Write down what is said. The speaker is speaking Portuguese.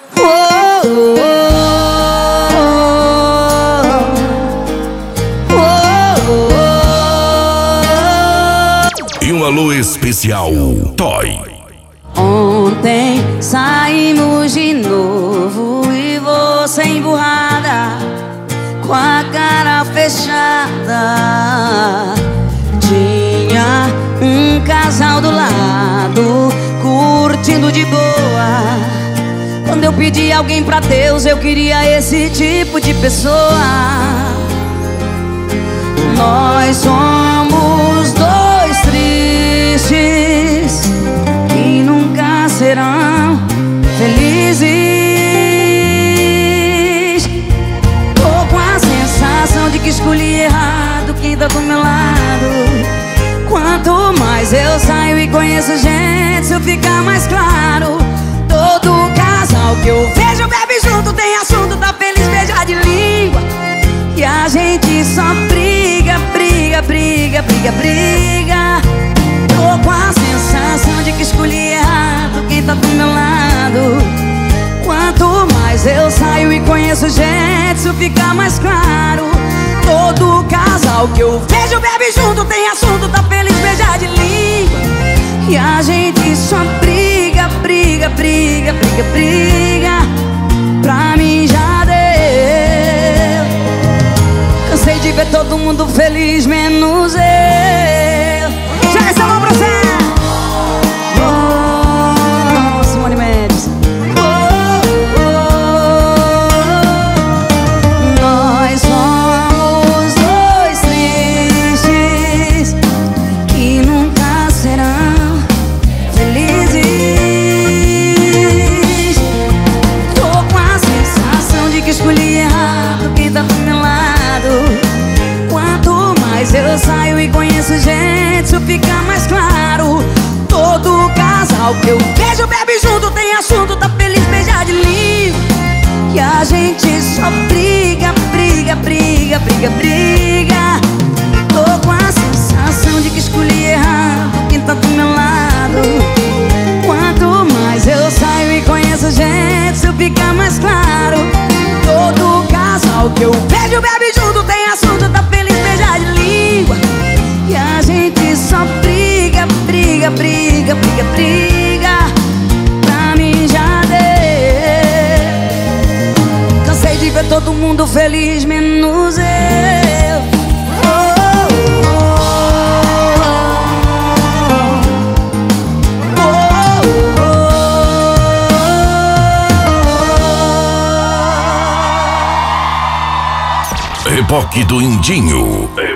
E um alô especial, Toy. Ontem saímos de novo e você emburrada, com a cara fechada. Tinha um casal do lado, curtindo de boa. Quando eu pedi alguém pra Deus, eu queria esse tipo de pessoa. Nós somos dois tristes que nunca serão felizes. Tô com a sensação de que escolhi errado quem tá do meu lado. Quanto mais eu saio e conheço gente, isso fica mais claro. Todo casal que eu vejo bebe junto, tem assunto, tá feliz, beija de língua. E a gente só briga, briga, briga, briga, briga. Tô com a sensação de que escolhi errado quem tá do meu lado. Quanto mais eu saio e conheço gente, isso fica mais claro. Todo casal que eu vejo bebe junto, tem assunto, tá feliz, beija de língua. E a gente só briga, briga, briga, briga, briga. Pra mim já deu. Cansei de ver todo mundo feliz, menos eu. Joga essa mão pra você. Oh, Simone Mendes. Nós somos dois tristes que nunca serão felizes. Tô com a sensação de que escolhi errado quem tá do meu lado. Quanto mais eu saio e conheço gente, isso fica mais claro. Todo casal que eu vejo bebe junto, tem assunto, tá feliz, beija de língua. E a gente só briga, briga, briga, briga, briga. Tô com a sensação de que escolhi errado quem tá do meu lado. Quanto mais eu saio e conheço gente, isso fica mais claro. Todo casal que eu vejo bebe junto, tem assunto, tá feliz, beija de língua. E a gente só briga, briga, briga, briga, briga. Pra mim já deu. Cansei de ver todo mundo feliz, menos eu. Reboque do Indinho.